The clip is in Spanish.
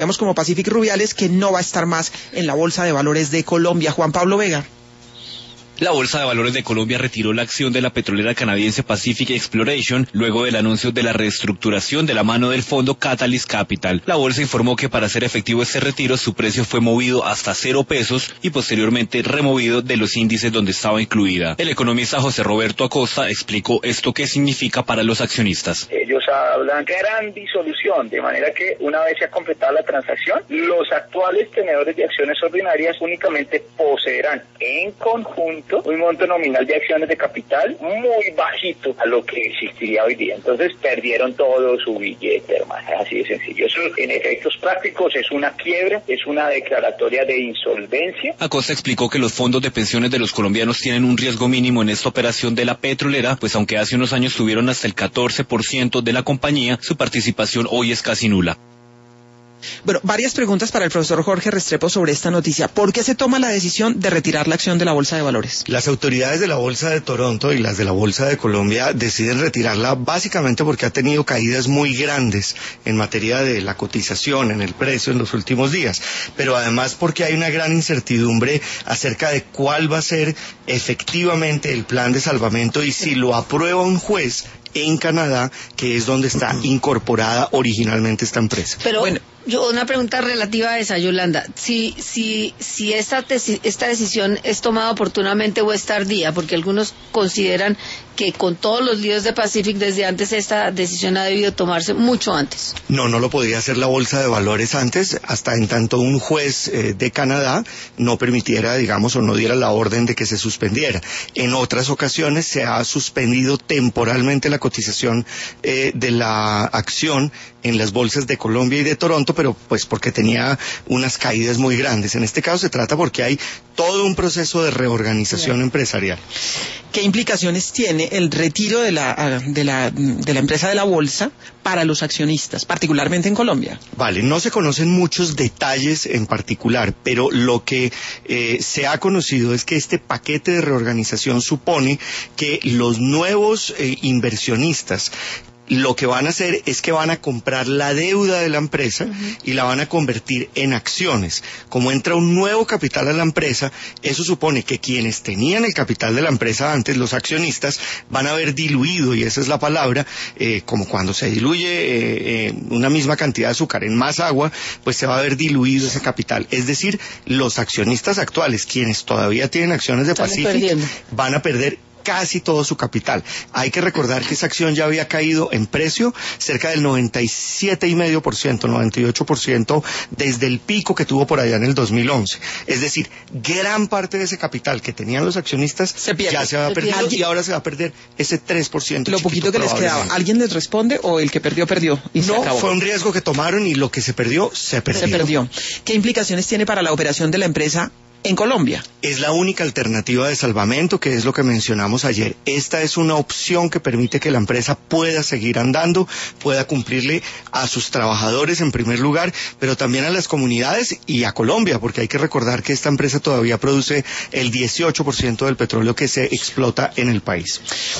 Vemos como Pacific Rubiales, que no va a estar más en la Bolsa de Valores de Colombia. Juan Pablo Vega. La Bolsa de Valores de Colombia retiró la acción de la petrolera canadiense Pacific Exploration luego del anuncio de la reestructuración de la mano del fondo Catalyst Capital. La bolsa informó que para hacer efectivo este retiro su precio fue movido hasta 0 pesos y posteriormente removido de los índices donde estaba incluida. El economista José Roberto Acosta explicó esto qué significa para los accionistas. Ellos hablan de gran disolución, de manera que una vez se ha completado la transacción, los actuales tenedores de acciones ordinarias únicamente poseerán en conjunto un monto nominal de acciones de capital muy bajito a lo que existiría hoy día. Entonces perdieron todo su billete, hermano, así de sencillo. Eso en efectos prácticos es una quiebra, es una declaratoria de insolvencia. Acosta explicó que los fondos de pensiones de los colombianos tienen un riesgo mínimo en esta operación de la petrolera, pues aunque hace unos años tuvieron hasta el 14% de la compañía, su participación hoy es casi nula. Bueno, varias preguntas para el profesor Jorge Restrepo sobre esta noticia. ¿Por qué se toma la decisión de retirar la acción de la Bolsa de Valores? Las autoridades de la Bolsa de Toronto y las de la Bolsa de Colombia deciden retirarla básicamente porque ha tenido caídas muy grandes en materia de la cotización, en el precio en los últimos días, pero además porque hay una gran incertidumbre acerca de cuál va a ser efectivamente el plan de salvamento y si lo aprueba un juez en Canadá, que es donde está incorporada originalmente esta empresa. Pero bueno, yo una pregunta relativa a esa, Yolanda. Si esta decisión es tomada oportunamente o es tardía, porque algunos consideran que con todos los líos de Pacific desde antes esta decisión ha debido tomarse mucho antes. No lo podía hacer la Bolsa de Valores antes, hasta en tanto un juez de Canadá no permitiera, digamos, o no diera la orden de que se suspendiera. En otras ocasiones se ha suspendido temporalmente la cotización de la acción en las bolsas de Colombia y de Toronto, pero pues porque tenía unas caídas muy grandes. En este caso se trata porque hay todo un proceso de reorganización empresarial. ¿Qué implicaciones tiene el retiro de la empresa de la bolsa para los accionistas, particularmente en Colombia? Vale, no se conocen muchos detalles en particular, pero lo que se ha conocido es que este paquete de reorganización supone que los nuevos inversionistas lo que van a hacer es que van a comprar la deuda de la empresa y la van a convertir en acciones. Como entra un nuevo capital a la empresa, eso supone que quienes tenían el capital de la empresa antes, los accionistas, van a haber diluido, y esa es la palabra, como cuando se diluye una misma cantidad de azúcar en más agua, pues se va a haber diluido ese capital. Es decir, los accionistas actuales, quienes todavía tienen acciones de Pacific, van a perder casi todo su capital. Hay que recordar que esa acción ya había caído en precio cerca del 97,5%, 98% desde el pico que tuvo por allá en el 2011. Es decir, gran parte de ese capital que tenían los accionistas ya se va perdiendo y ahora se va a perder ese 3%. Lo poquito que les quedaba. ¿Alguien les responde o el que perdió, perdió? Y no, fue un riesgo que tomaron y lo que se perdió, se perdió. ¿Qué implicaciones tiene para la operación de la empresa en Colombia? Es la única alternativa de salvamento, que es lo que mencionamos ayer. Esta es una opción que permite que la empresa pueda seguir andando, pueda cumplirle a sus trabajadores en primer lugar, pero también a las comunidades y a Colombia, porque hay que recordar que esta empresa todavía produce el 18% del petróleo que se explota en el país.